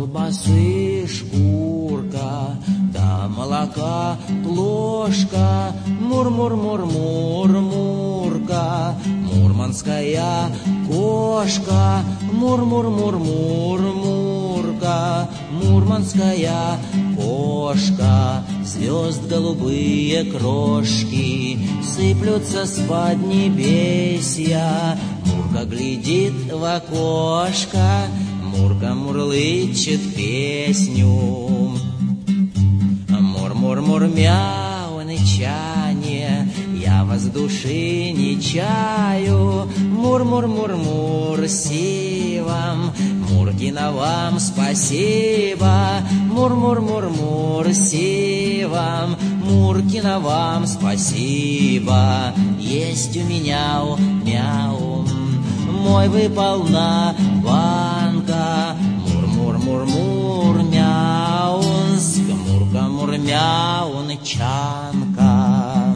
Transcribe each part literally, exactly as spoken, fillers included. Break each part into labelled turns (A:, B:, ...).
A: колбасы шкурка, да молока плошка, мур-мур-мур-мур-мурка, мурманская кошка, мур-мур-мур-мур-мурка, мурманская кошка. Звезд голубые крошки сыплются с поднебесья. Мурка глядит в окошко, Мурка мурлычет песню. Мур-мур-мур-мяу, нычанье, я вас в души не чаю. Мур-мур-мур-мур, си вам, Муркина вам спасибо. Мур-мур-мур-мур, си вам, Муркина вам спасибо. Есть у меня мяу, мой выпал на банка. Мур-мур-мур-мур, мяунск, Мурка-мур-мяу, нычанка.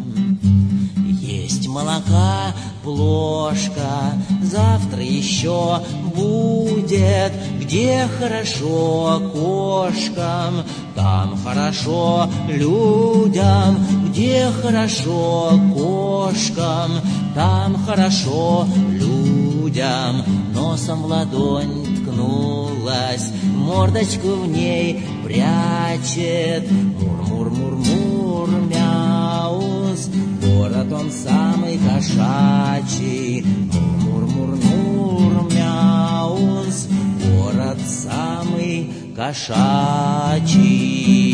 A: Есть молока плошка, завтра еще будет. Где хорошо кошкам, там хорошо людям. Где хорошо кошкам, там хорошо людям. Носом в ладонь ткнулась, мордочку в ней прячет. Мур-мур-мур-мур, мяус, город он самый кошачий. Мур-мур-мур-мур, мяус, город самый кошачий.